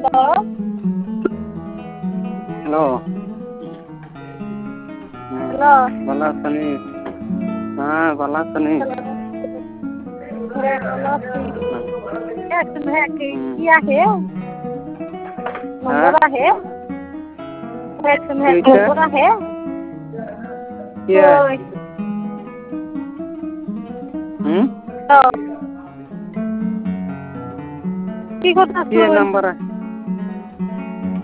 hello hello भला सनी हाँ भला सनी किया है हाँ नंबर है ठीक है नंबर है क्या है কি কথা ये नंबर है